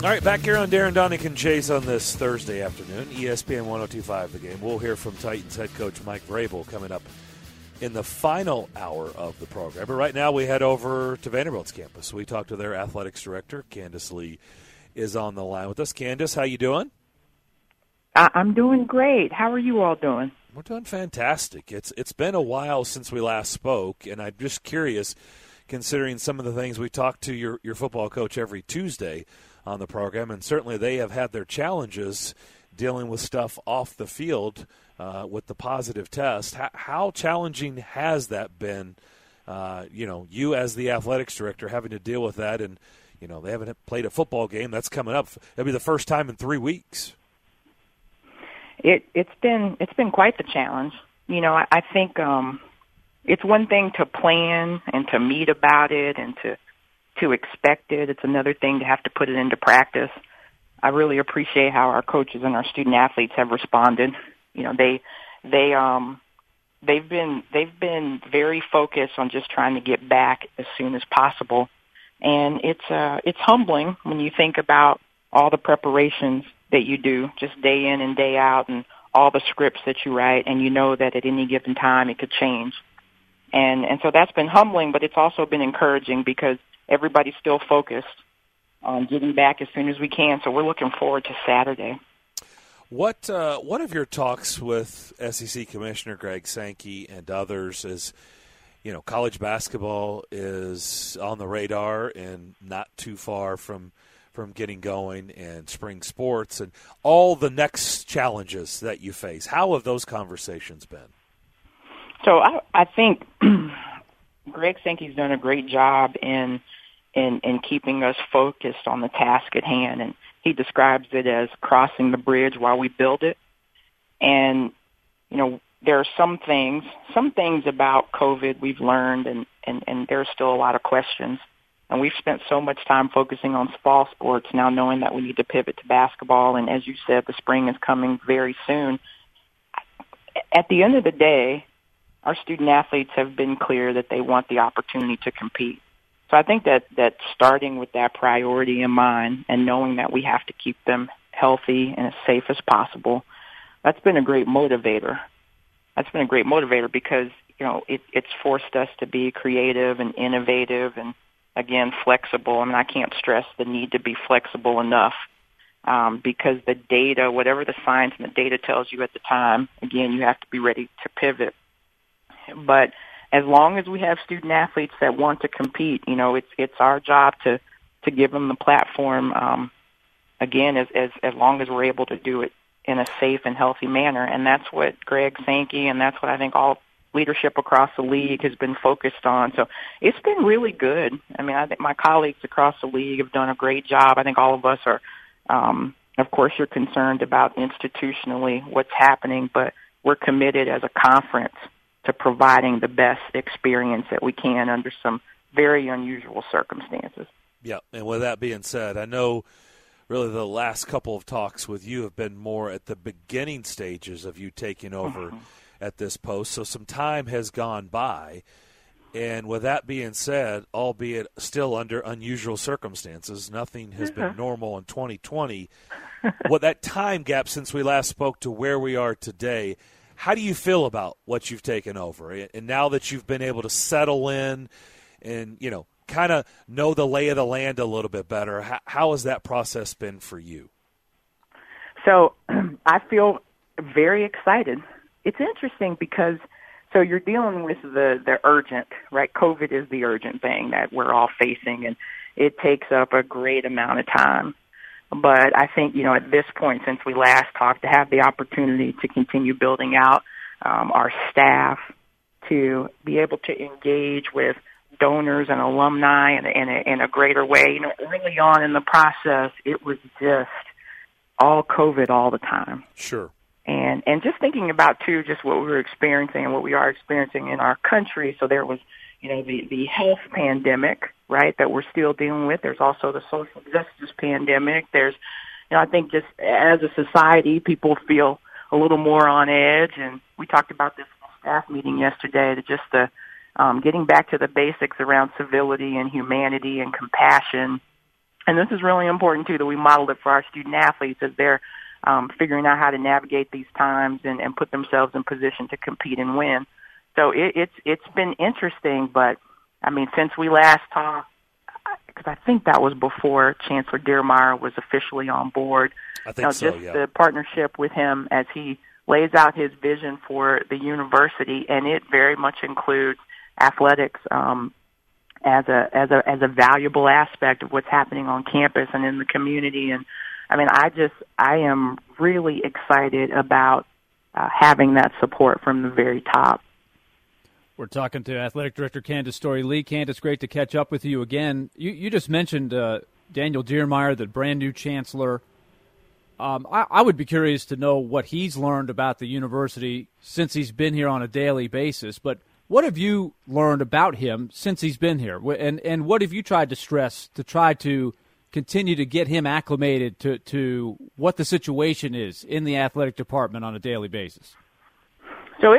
All right, back here on Darren Donick Chase on this Thursday afternoon, ESPN 102.5 The Game. We'll hear from Titans head coach Mike Vrabel coming up in the final hour of the program. But right now we head over to Vanderbilt's campus. We talk to their athletics director, Candace Lee, is on the line with us. Candace, how you doing? I'm doing great. How are you all doing? We're doing fantastic. It's been a while since we last spoke, and I'm just curious, considering some of the things we talk to your football coach every Tuesday on the program, and certainly they have had their challenges dealing with stuff off the field with the positive test. How challenging has that been, you as the athletics director having to deal with that, and, they haven't played a football game. That's coming up. It'll be the first time in 3 weeks. It's been quite the challenge. I think it's one thing to plan and to meet about it and to expect it. It's another thing to have to put it into practice. I really appreciate how our coaches and our student athletes have responded. They've been very focused on just trying to get back as soon as possible, and it's humbling when you think about all the preparations that you do just day in and day out, and all the scripts that you write, and you know that at any given time it could change. And so that's been humbling, but it's also been encouraging because everybody's still focused on getting back as soon as we can. So we're looking forward to Saturday. What of your talks with SEC Commissioner Greg Sankey and others is, college basketball is on the radar and not too far from getting going, and spring sports and all the next challenges that you face. How have those conversations been? So I think Greg Sankey's done a great job in keeping us focused on the task at hand, and he describes it as crossing the bridge while we build it. And there are some things about COVID we've learned, and there's still a lot of questions. And we've spent so much time focusing on fall sports, now knowing that we need to pivot to basketball. And as you said, the spring is coming very soon. At the end of the day, our student athletes have been clear that they want the opportunity to compete. So I think that starting with that priority in mind and knowing that we have to keep them healthy and as safe as possible, that's been a great motivator. That's been a great motivator because, it's forced us to be creative and innovative and, again, flexible. I mean, I can't stress the need to be flexible enough because the data, whatever the science and the data tells you at the time, again, you have to be ready to pivot. But as long as we have student athletes that want to compete, it's our job to give them the platform, again, as long as we're able to do it in a safe and healthy manner. And that's what Greg Sankey and that's what I think all leadership across the league has been focused on. So it's been really good. I mean, I think my colleagues across the league have done a great job. I think all of us are, of course, you're concerned about institutionally what's happening, but we're committed as a conference to providing the best experience that we can under some very unusual circumstances. Yeah, and with that being said, I know really the last couple of talks with you have been more at the beginning stages of you taking over at this post, so some time has gone by. And with that being said, albeit still under unusual circumstances, nothing has been normal in 2020. What that time gap since we last spoke to where we are today, how do you feel about what you've taken over? And now that you've been able to settle in and, kind of know the lay of the land a little bit better, how has that process been for you? So I feel very excited. It's interesting because so you're dealing with the urgent, right? COVID is the urgent thing that we're all facing, and it takes up a great amount of time. But I think, at this point since we last talked, to have the opportunity to continue building out our staff, to be able to engage with donors and alumni in a greater way. Early on in the process, it was just all COVID all the time. Sure. And just thinking about, too, just what we were experiencing and what we are experiencing in our country. So there was, the health pandemic, right, that we're still dealing with. There's also the social justice pandemic. There's, I think just as a society, people feel a little more on edge. And we talked about this in a staff meeting yesterday, that just the getting back to the basics around civility and humanity and compassion And this is really important, too, that we model it for our student athletes as they're figuring out how to navigate these times and put themselves in position to compete and win. So it's been interesting, but, I mean, since we last talked, because I think that was before Chancellor Diermeier was officially on board. I think so, just yeah. the partnership with him as he lays out his vision for the university, and it very much includes athletics as a valuable aspect of what's happening on campus and in the community. And I mean, I am really excited about having that support from the very top. We're talking to Athletic Director Candace Storey-Lee. Candace, great to catch up with you again. You just mentioned Daniel Diermeier, the brand new chancellor. I would be curious to know what he's learned about the university since he's been here on a daily basis. But what have you learned about him since he's been here? And what have you tried to stress to try to continue to get him acclimated to what the situation is in the athletic department on a daily basis? So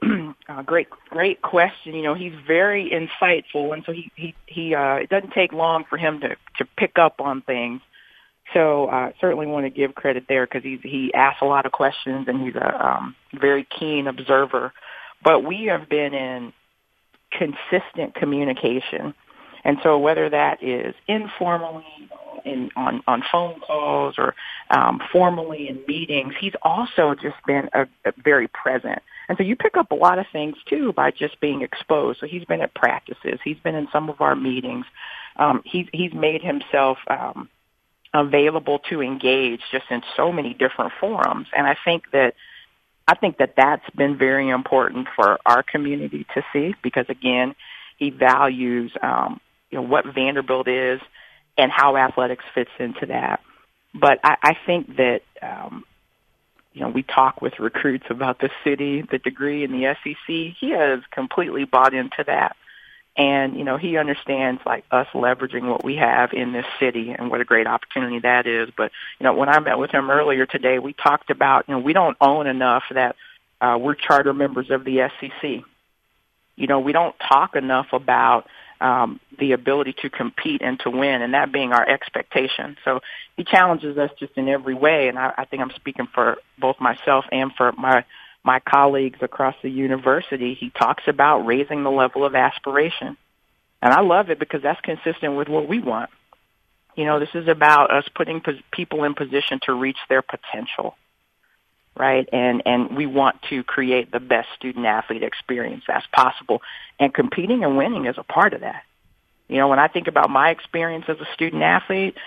great question. You know, he's very insightful, and so he it doesn't take long for him to pick up on things. So I certainly want to give credit there because he asks a lot of questions and he's a very keen observer. But we have been in consistent communication, and so whether that is informally on phone calls or formally in meetings, he's also just been a very present. And so you pick up a lot of things, too, by just being exposed. So he's been at practices. He's been in some of our meetings. He's made himself available to engage just in so many different forums. And I think that that's been very important for our community to see because, again, he values what Vanderbilt is and how athletics fits into that. But I think that we talk with recruits about the city, the degree, and the SEC. He has completely bought into that. And, he understands, like, us leveraging what we have in this city and what a great opportunity that is. But, when I met with him earlier today, we talked about, we don't own enough that we're charter members of the SEC. We don't talk enough about the ability to compete and to win, and that being our expectation. So he challenges us just in every way, and I think I'm speaking for both myself and for my colleagues across the university. He talks about raising the level of aspiration, and I love it because that's consistent with what we want. This is about us putting people in position to reach their potential, right? And we want to create the best student-athlete experience as possible, and competing and winning is a part of that. When I think about my experience as a student-athlete,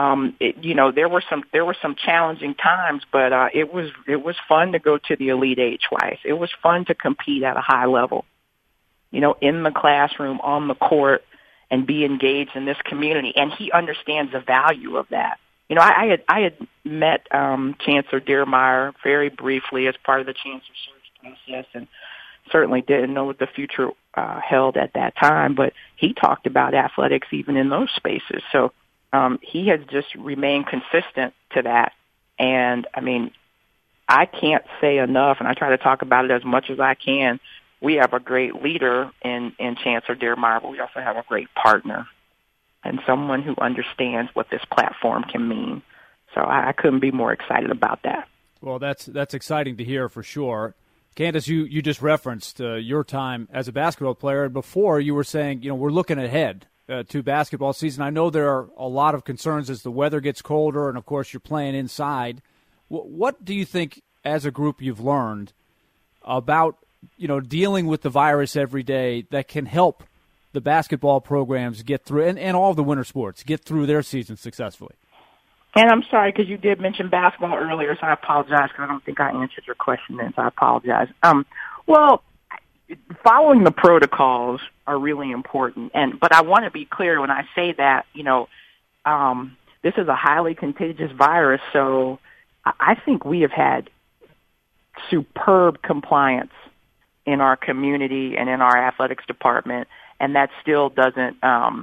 there were some challenging times, but it was fun to go to the Elite Eight twice. It was fun to compete at a high level, in the classroom, on the court, and be engaged in this community. And he understands the value of that. I had met Chancellor Diermeier very briefly as part of the chancellor search process, and certainly didn't know what the future held at that time. But he talked about athletics even in those spaces. So he has just remained consistent to that. And I mean, I can't say enough, and I try to talk about it as much as I can. We have a great leader in Chancellor Diermeier, but we also have a great partner and someone who understands what this platform can mean. So I couldn't be more excited about that. Well, that's exciting to hear for sure. Candace, you just referenced your time as a basketball player, and before you were saying, we're looking ahead to basketball season. I know there are a lot of concerns as the weather gets colder, and of course you're playing inside. What do you think, as a group, you've learned about dealing with the virus every day that can help the basketball programs get through, and all the winter sports, get through their season successfully? And I'm sorry, because you did mention basketball earlier, so I apologize because I don't think I answered your question then, so I apologize. Well, following the protocols are really important, but I want to be clear when I say that, this is a highly contagious virus, so I think we have had superb compliance in our community and in our athletics department, and that still doesn't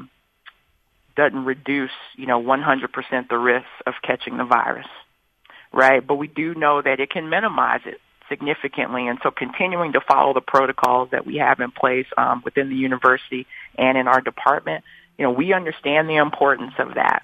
reduce, 100% the risk of catching the virus, right? But we do know that it can minimize it significantly, and so continuing to follow the protocols that we have in place within the university and in our department, we understand the importance of that.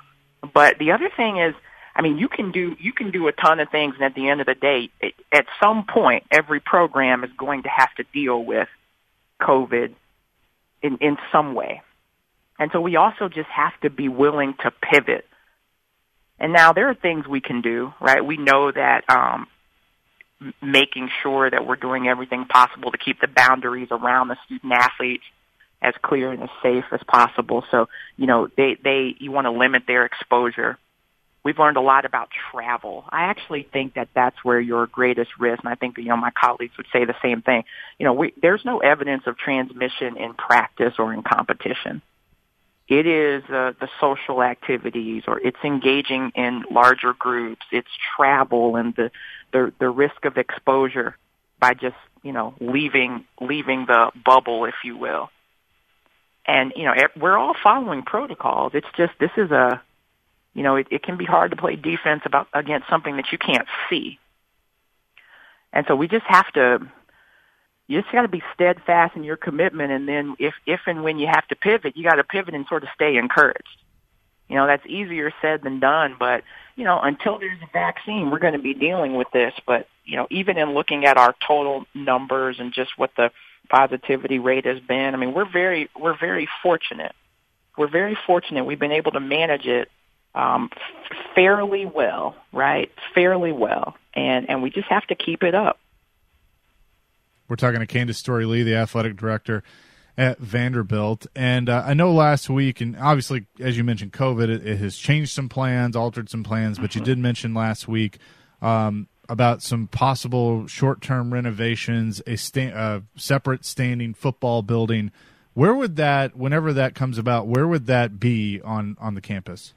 But the other thing is, I mean, you can do a ton of things, and at the end of the day, at some point, every program is going to have to deal with COVID in some way. And so we also just have to be willing to pivot. And now there are things we can do, right? We know that making sure that we're doing everything possible to keep the boundaries around the student athletes as clear and as safe as possible. So, you know, you want to limit their exposure. We've learned a lot about travel. I actually think that that's where your greatest risk, and I think, you know, my colleagues would say the same thing. You know, there's no evidence of transmission in practice or in competition. It is the social activities, or it's engaging in larger groups. It's travel and the risk of exposure by just, you know, leaving the bubble, if you will. And, you know, we're all following protocols. It's just, this is you know, it can be hard to play defense against something that you can't see. And so you just got to be steadfast in your commitment. And then if and when you have to pivot, you got to pivot and sort of stay encouraged. You know, that's easier said than done, but, you know, until there's a vaccine, we're going to be dealing with this. But, you know, even in looking at our total numbers and just what the positivity rate has been, I mean, we're very fortunate. We're very fortunate. We've been able to manage it fairly well, right? Fairly well. And we just have to keep it up. We're talking to Candace Storey-Lee, the athletic director at Vanderbilt. And I know last week, and obviously, as you mentioned, COVID, it has changed some plans, altered some plans, but you did mention last week about some possible short-term renovations, a separate standing football building. Where would that, whenever that comes about, where would that be on the campus?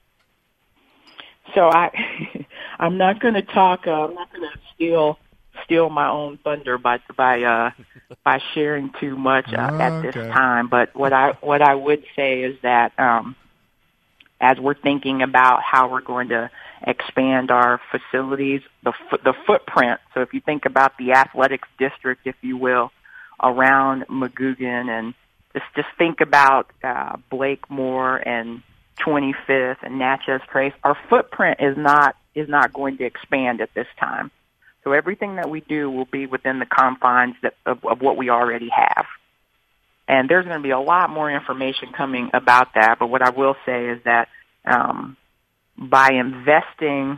So I'm not going to talk. I'm not going to steal my own thunder by sharing too much at this time. But what I would say is that as we're thinking about how we're going to expand our facilities, the footprint. So if you think about the athletics district, if you will, around Magoogan, and just think about Blakemore and 25th and Natchez Trace, our footprint is not going to expand at this time. So everything that we do will be within the confines of what we already have. And there's going to be a lot more information coming about that. But what I will say is that by investing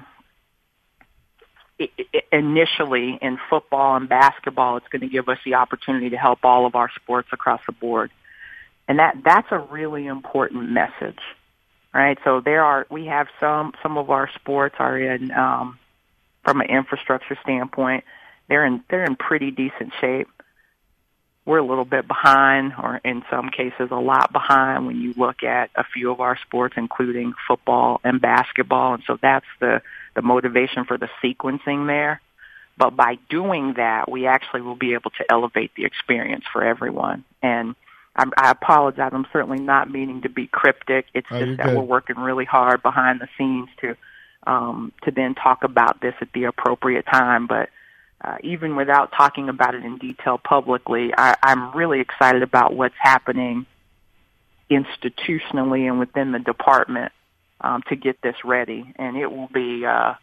initially in football and basketball, it's going to give us the opportunity to help all of our sports across the board. And that's a really important message, right? So we have some of our sports are in, from an infrastructure standpoint, they're in pretty decent shape. We're a little bit behind, or in some cases a lot behind, when you look at a few of our sports, including football and basketball. And so that's the motivation for the sequencing there. But by doing that, we actually will be able to elevate the experience for everyone. And I apologize. I'm certainly not meaning to be cryptic. It's just that we're working really hard behind the scenes to then talk about this at the appropriate time. But even without talking about it in detail publicly, I'm really excited about what's happening institutionally and within the department to get this ready. And it will be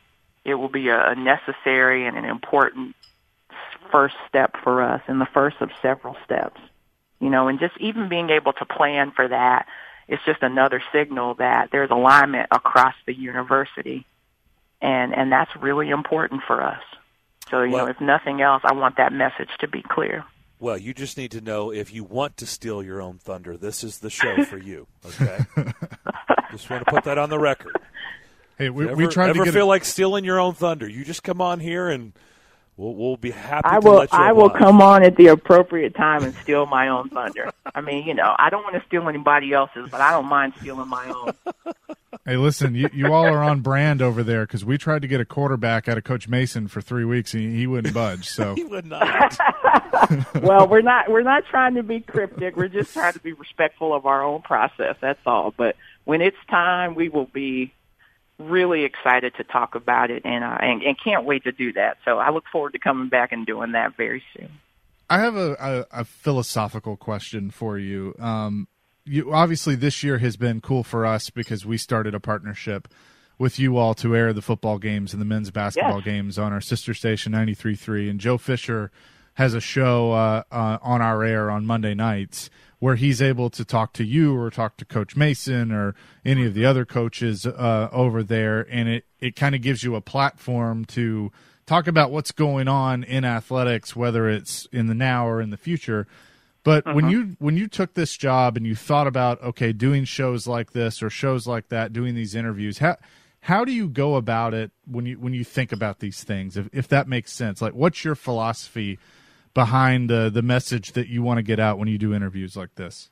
a necessary and an important first step for us, and the first of several steps. You know, and just even being able to plan for that is just another signal that there's alignment across the university. And that's really important for us. So, you know, if nothing else, I want that message to be clear. Well, you just need to know, if you want to steal your own thunder, this is the show for you, okay? Just want to put that on the record. Hey, we tried to feel like stealing your own thunder, you just come on here and we'll be happy to let you I will come on at the appropriate time and steal my own thunder. I mean, you know, I don't want to steal anybody else's, but I don't mind stealing my own. Hey, listen, you all are on brand over there, because we tried to get a quarterback out of Coach Mason for 3 weeks, and he wouldn't budge. So he would not. Well, we're not trying to be cryptic. We're just trying to be respectful of our own process. That's all. But when it's time, we will be really excited to talk about it, and can't wait to do that. So I look forward to coming back and doing that very soon. I have a philosophical question for you. obviously this year has been cool for us because we started a partnership with you all to air the football games and the men's basketball games on our sister station 93.3, and Joe Fisher has a show on our air on Monday nights where he's able to talk to you or talk to Coach Mason or any of the other coaches over there, and it kind of gives you a platform to talk about what's going on in athletics, whether it's in the now or in the future. But when you took this job and you thought about, okay, doing shows like this or shows like that, doing these interviews, how do you go about it when you think about these things, if that makes sense? Like, what's your philosophy behind the message that you want to get out when you do interviews like this?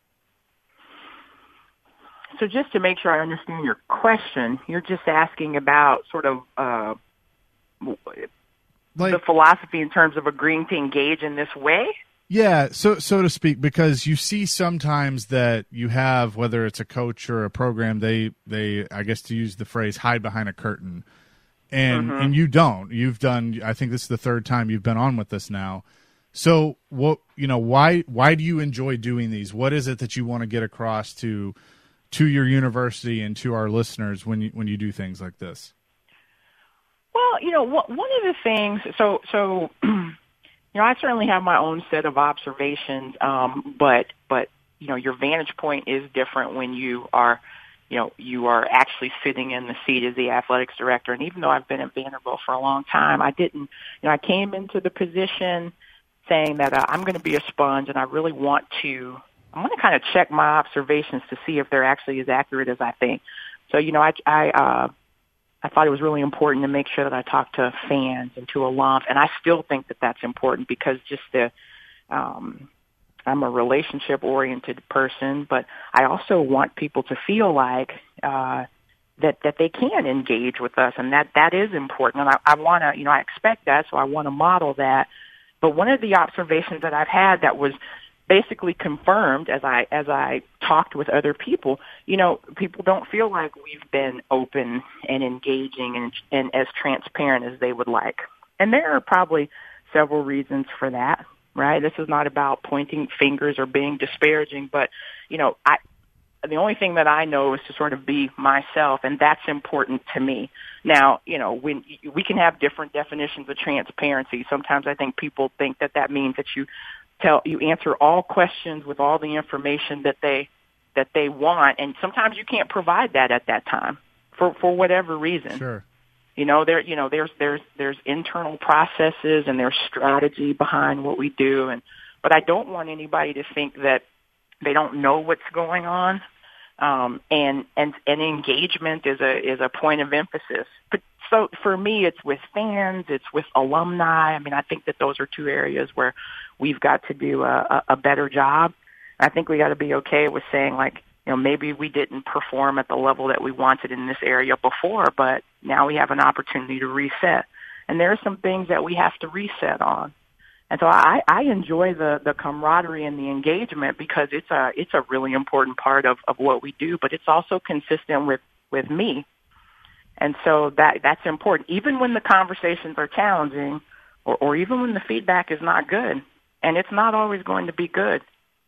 So just to make sure I understand your question, you're just asking about sort of the philosophy in terms of agreeing to engage in this way? Yeah, so to speak, because you see sometimes that you have, whether it's a coach or a program, they I guess to use the phrase, hide behind a curtain. And you don't. You've done, I think this is the third time you've been on with us now. So why do you enjoy doing these? What is it that you want to get across to your university and to our listeners when you do things like this? Well, one of the things, so I certainly have my own set of observations, but your vantage point is different when you are actually sitting in the seat as the athletics director. And even though I've been at Vanderbilt for a long time, I came into the position saying that I'm going to be a sponge, and I want to kind of check my observations to see if they're actually as accurate as I think. So, I thought it was really important to make sure that I talked to fans and to alums, and I still think that that's important because just I'm a relationship-oriented person, but I also want people to feel like that they can engage with us, and that is important. And I want to, I expect that, so I want to model that. But one of the observations that I've had that was basically confirmed as I talked with other people, people don't feel like we've been open and engaging and as transparent as they would like. And there are probably several reasons for that, right? This is not about pointing fingers or being disparaging, but, the only thing that I know is to sort of be myself, and that's important to me. Now, when we can have different definitions of transparency. Sometimes I think people think that means that you answer all questions with all the information that they want, and sometimes you can't provide that at that time for whatever reason. Sure. There's internal processes and there's strategy behind what we do, but I don't want anybody to think that they don't know what's going on. And engagement is a point of emphasis. But so for me, it's with fans, it's with alumni. I mean, I think that those are two areas where we've got to do a better job. I think we got to be okay with saying, like, maybe we didn't perform at the level that we wanted in this area before, but now we have an opportunity to reset. And there are some things that we have to reset on. And so I enjoy the camaraderie and the engagement because it's a really important part of what we do, but it's also consistent with me. And so that's important, even when the conversations are challenging or even when the feedback is not good. And it's not always going to be good.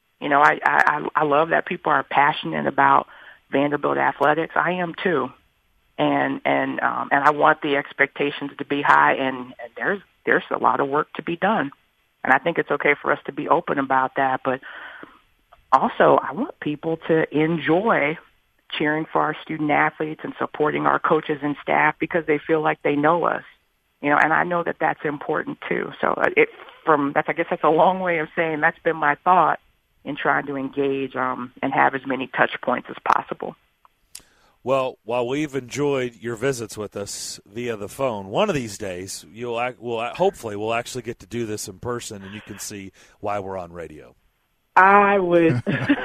I love that people are passionate about Vanderbilt athletics. I am too. And I want the expectations to be high, and there's a lot of work to be done. And I think it's okay for us to be open about that. But also, I want people to enjoy cheering for our student athletes and supporting our coaches and staff because they feel like they know us. And I know that that's important too. So I guess that's a long way of saying that's been my thought in trying to engage and have as many touch points as possible. Well, while we've enjoyed your visits with us via the phone, one of these days hopefully we'll actually get to do this in person, and you can see why we're on radio. I would,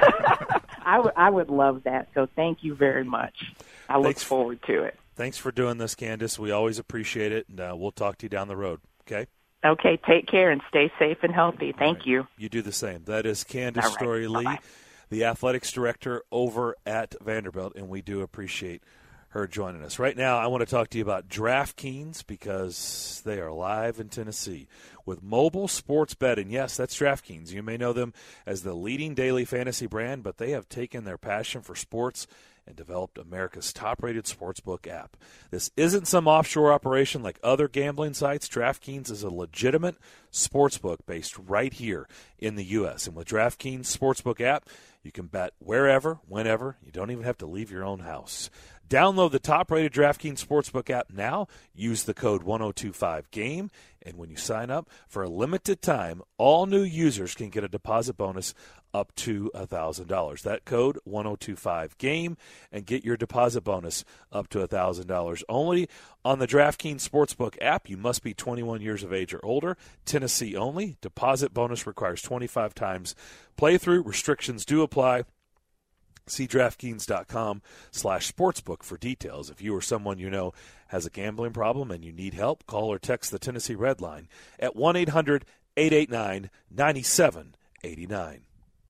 I would love that. So thank you very much. I look forward to it. Thanks for doing this, Candace. We always appreciate it, and we'll talk to you down the road. Okay. Okay. Take care and stay safe and healthy. Thank you. You do the same. That is Candace Story Lee, the athletics director over at Vanderbilt, and we do appreciate her joining us. Right now, I want to talk to you about DraftKings because they are live in Tennessee with mobile sports betting. Yes, that's DraftKings. You may know them as the leading daily fantasy brand, but they have taken their passion for sports and developed America's top-rated sportsbook app. This isn't some offshore operation like other gambling sites. DraftKings is a legitimate sportsbook based right here in the U.S. And with DraftKings Sportsbook app, you can bet wherever, whenever. You don't even have to leave your own house. Download the top-rated DraftKings Sportsbook app now. Use the code 1025GAME. And when you sign up for a limited time, all new users can get a deposit bonus up to $1,000. That code, 1025GAME, and get your deposit bonus up to $1,000. Only on the DraftKings Sportsbook app. You must be 21 years of age or older. Tennessee only. Deposit bonus requires 25 times playthrough. Restrictions do apply. See DraftKings.com/sportsbook for details. If you or someone you know has a gambling problem and you need help, call or text the Tennessee Red Line at 1-800-889-9789.